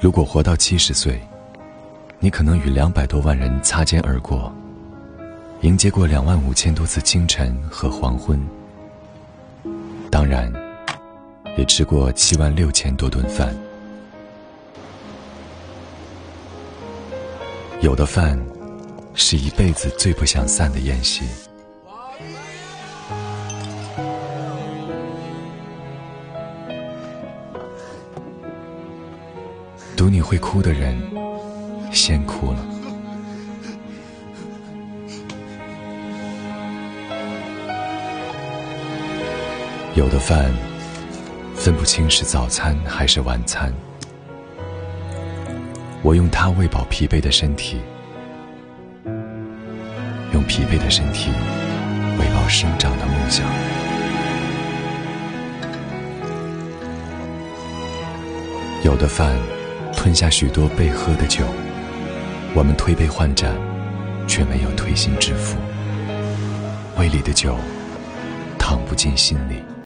如果活到70岁，你可能与200多万人擦肩而过，迎接过25000多次清晨和黄昏，当然也吃过76000多顿饭。有的饭是一辈子最不想散的宴席。赌你会哭的人先哭了。有的饭分不清是早餐还是晚餐，我用它喂饱疲惫的身体，用疲惫的身体喂饱生长的梦想。有的饭吞下许多被喝的酒，我们推杯换盏，却没有推心置腹。胃里的酒淌不进心里。